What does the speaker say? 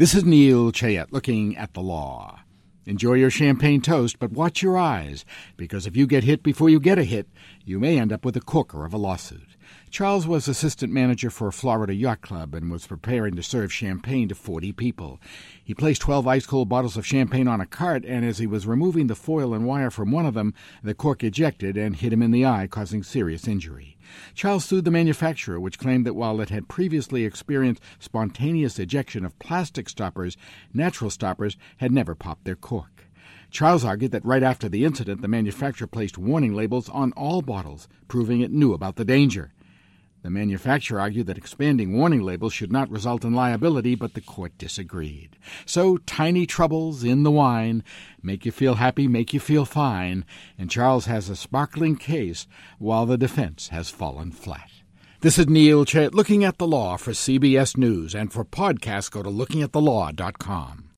This is Neil Chayet looking at the law. Enjoy your champagne toast, but watch your eyes, because if you get hit before you get a hit, you may end up with a corker of a lawsuit. Charles was assistant manager for a Florida yacht club and was preparing to serve champagne to 40 people. He placed 12 ice-cold bottles of champagne on a cart, and as he was removing the foil and wire from one of them, the cork ejected and hit him in the eye, causing serious injury. Charles sued the manufacturer, which claimed that while it had previously experienced spontaneous ejection of plastic stoppers, natural stoppers had never popped their cork. Charles argued that right after the incident, the manufacturer placed warning labels on all bottles, proving it knew about the danger. The manufacturer argued that expanding warning labels should not result in liability, but the court disagreed. So tiny troubles in the wine make you feel happy, make you feel fine, and Charles has a sparkling case while the defense has fallen flat. This is Neil Chayet looking at the law for CBS News, and for podcasts go to lookingatthelaw.com.